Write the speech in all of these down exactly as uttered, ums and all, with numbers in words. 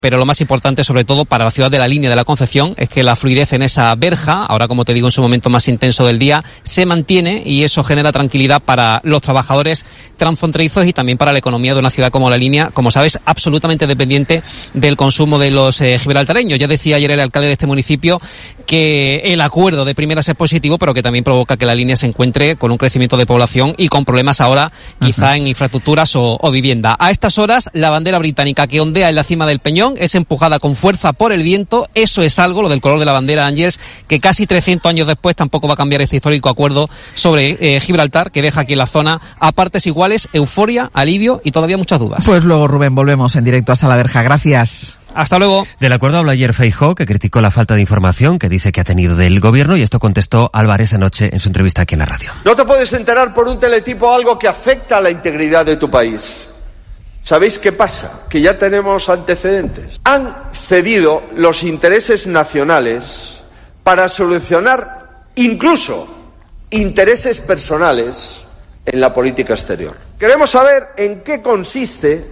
pero lo más importante, sobre todo para la ciudad de la Línea de la Concepción, es que la fluidez en esa verja, ahora como te digo en su momento más intenso del día, se mantiene y eso genera tranquilidad para los trabajadores transfronterizos y también para la economía de una ciudad como la Línea, como sabes, absolutamente dependiente del consumo de los eh, gibraltareños. Ya decía ayer el alcalde de este municipio que el acuerdo de primeras es positivo, pero que también provoca que la Línea se encuentre con un crecimiento de población y con problemas ahora quizá uh-huh. en infraestructuras o, o vivienda. A estas horas, la bandera británica que ondea en la cima del Peñón es empujada con fuerza por el viento. Eso es algo, lo del color de la bandera, Ángeles, que casi trescientos años después tampoco va a cambiar este histórico acuerdo sobre eh, Gibraltar, que deja aquí en la zona a partes iguales euforia, alivio y todavía muchas dudas. Pues luego, Rubén, volvemos en directo hasta la verja. Gracias. Hasta luego. Del acuerdo habló ayer Feijóo, que criticó la falta de información que dice que ha tenido del gobierno, y esto contestó Álvarez anoche en su entrevista aquí en la radio. No te puedes enterar por un teletipo algo que afecta a la integridad de tu país. ¿Sabéis qué pasa? Que ya tenemos antecedentes. Han cedido los intereses nacionales para solucionar incluso intereses personales en la política exterior. Queremos saber en qué consiste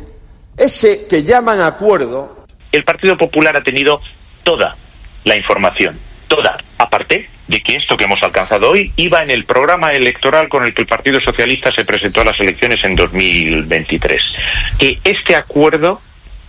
ese que llaman acuerdo. El Partido Popular ha tenido toda la información, toda, aparte de que esto que hemos alcanzado hoy iba en el programa electoral con el que el Partido Socialista se presentó a las elecciones en dos mil veintitrés. Que este acuerdo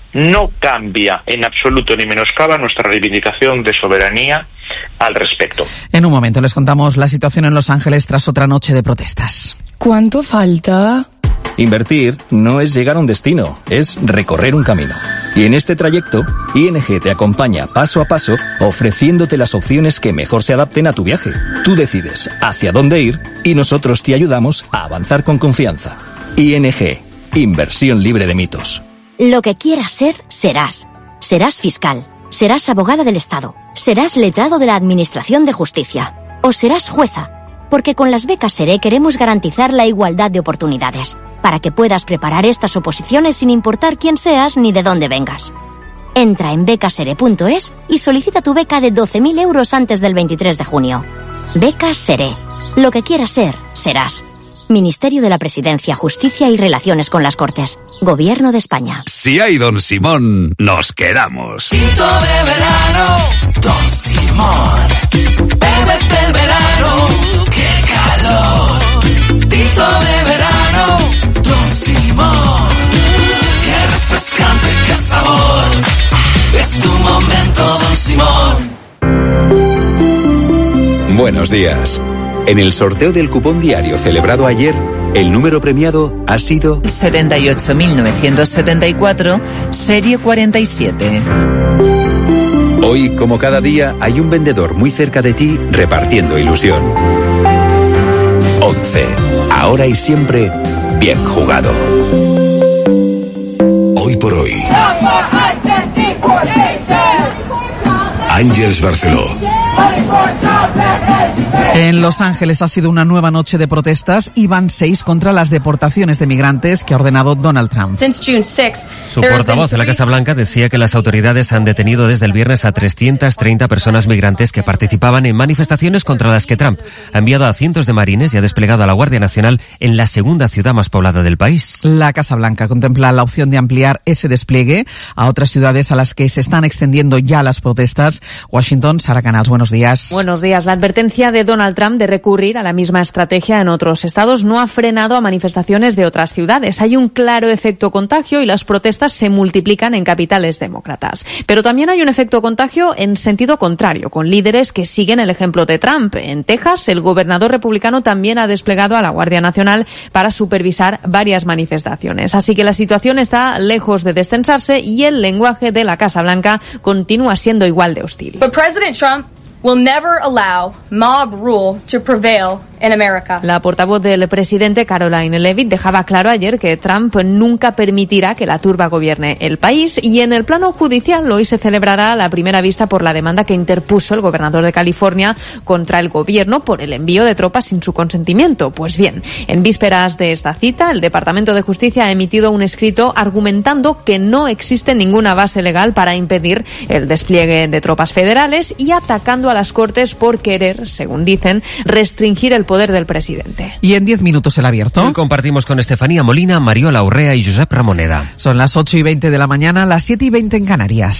no cambia en absoluto ni menoscaba nuestra reivindicación de soberanía al respecto. En un momento les contamos la situación en Los Ángeles tras otra noche de protestas. ¿Cuánto falta? Invertir no es llegar a un destino, es recorrer un camino. Y en este trayecto, I N G te acompaña paso a paso, ofreciéndote las opciones que mejor se adapten a tu viaje. Tú decides hacia dónde ir y nosotros te ayudamos a avanzar con confianza. I N G, inversión libre de mitos. Lo que quieras ser, serás. Serás fiscal, serás abogada del Estado, serás letrado de la Administración de Justicia o serás jueza. Porque con las becas SERE queremos garantizar la igualdad de oportunidades, para que puedas preparar estas oposiciones sin importar quién seas ni de dónde vengas. Entra en becasere punto es y solicita tu beca de doce mil euros antes del veintitrés de junio. Becas SERE. Lo que quieras ser, serás. Ministerio de la Presidencia, Justicia y Relaciones con las Cortes. Gobierno de España. Si hay Don Simón, nos quedamos. Tinto de verano, Don Simón. Bébete el verano, qué calor. Tinto de verano, Don Simón. Qué refrescante, qué sabor. Es tu momento, Don Simón. Buenos días. En el sorteo del cupón diario celebrado ayer, el número premiado ha sido setenta y ocho mil novecientos setenta y cuatro, serie cuarenta y siete. Hoy, como cada día, hay un vendedor muy cerca de ti repartiendo ilusión. once. Ahora y siempre, bien jugado. Hoy por hoy. Àngels Barceló. En Los Ángeles ha sido una nueva noche de protestas y van seis contra las deportaciones de migrantes que ha ordenado Donald Trump. Su portavoz en la Casa Blanca decía que las autoridades han detenido desde el viernes a trescientas treinta personas migrantes que participaban en manifestaciones contra las que Trump ha enviado a cientos de marines y ha desplegado a la Guardia Nacional en la segunda ciudad más poblada del país. La Casa Blanca contempla la opción de ampliar ese despliegue a otras ciudades a las que se están extendiendo ya las protestas. Washington, Sara Canals, buenos días. Buenos días. La advertencia de Donald Trump de recurrir a la misma estrategia en otros estados no ha frenado a manifestaciones de otras ciudades. Hay un claro efecto contagio y las protestas se multiplican en capitales demócratas. Pero también hay un efecto contagio en sentido contrario, con líderes que siguen el ejemplo de Trump. En Texas, el gobernador republicano también ha desplegado a la Guardia Nacional para supervisar varias manifestaciones. Así que la situación está lejos de destensarse y el lenguaje de la Casa Blanca continúa siendo igual de hostil. But President Trump will never allow mob rule to prevail in America. La portavoz del presidente, Caroline Leavitt, dejaba claro ayer que Trump nunca permitirá que la turba gobierne el país, y en el plano judicial hoy se celebrará la primera vista por la demanda que interpuso el gobernador de California contra el gobierno por el envío de tropas sin su consentimiento. Pues bien, en vísperas de esta cita, el Departamento de Justicia ha emitido un escrito argumentando que no existe ninguna base legal para impedir el despliegue de tropas federales y atacando a las Cortes por querer, según dicen, restringir el poder del presidente. Y en diez minutos el abierto. Hoy compartimos con Estefanía Molina, Mariola Urrea y Josep Ramoneda. Son las ocho y veinte de la mañana, las siete y veinte en Canarias.